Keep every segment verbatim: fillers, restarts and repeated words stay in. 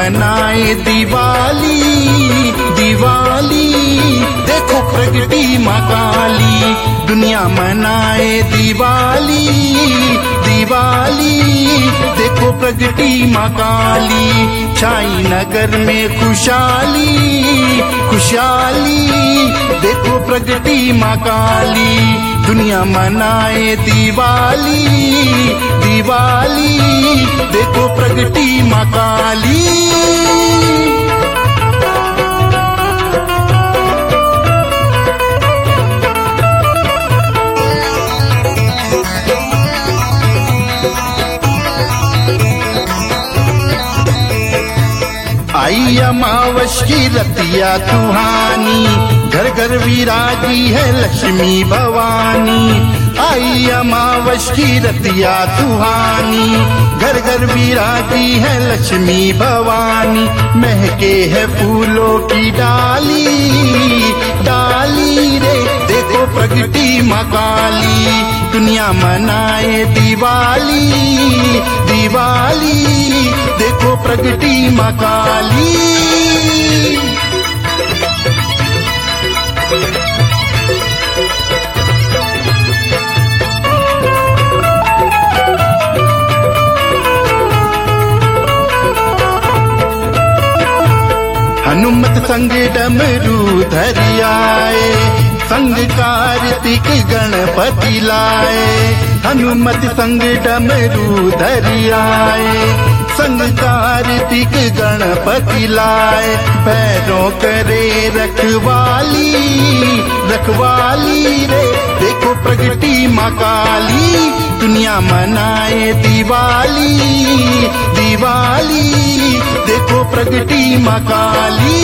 मनाए दिवाली दिवाली, देखो प्रगति माँ काली। दुनिया मनाए दिवाली दिवाली, देखो प्रगति माँ काली। छाई नगर में खुशहाली खुशहाली, देखो प्रगति माँ काली। दुनिया मनाए दिवाली दिवाली, देखो प्रगति माँ काली। आई अमावस की रतिया सुहानी, घर घर विराजी है लक्ष्मी भवानी। आई अमावस की रतिया सुहानी, घर घर विराजी है लक्ष्मी भवानी। महके है फूलों की डाली डाली रे, देखो प्रगति माँ काली। दुनिया मनाए दिवाली दिवाली, देखो प्रगति माँ काली। हनुमत संग डमरू धरि आए, संग कार्तिक गणपति लाए। हनुमत संग डमरू धरि आए, संग कार्तिक गणपति लाए। पैरों करे रखवाली रखवाली रे, देखो प्रगति माँ काली। दुनिया मनाए दिवाली दिवाली, देखो प्रगति माँ काली।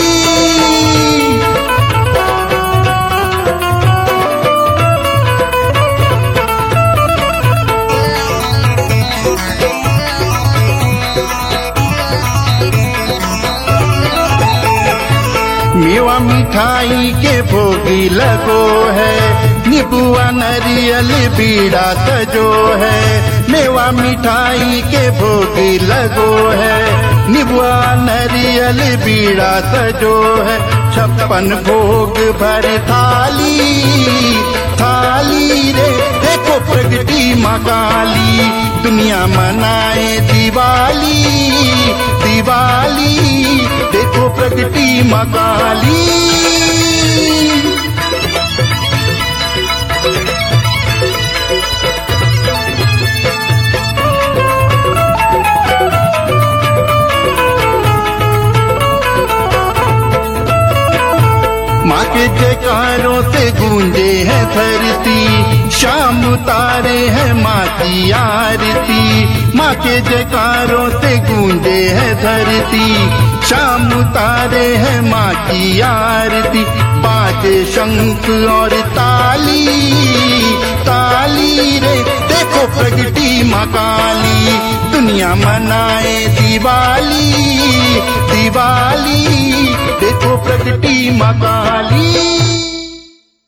मेवा मिठाई के भोगी लगो है, निबुआ नरियल बीड़ा सजो है। मेवा मिठाई के भोगी लगो है, निबुआ नरियल बीड़ा सजो है। छप्पन भोग भर थाली थाली रे, देखो प्रगति माँ काली। दुनिया मनाए दिवाली दिवाली, देखो प्रगति माँ काली। माँ के जयकारों से गूंजे है धरती, शाम उतारे है माँ की आरती। माँ के जयकारों से गूंजे है धरती, शाम उतारे है माँ की आरती। बाजे शंख और ताली ताली रे, देखो प्रगति माँ काली। दुनिया मनाए दिवाली दिवाली, देखो प्रगति माँ काली।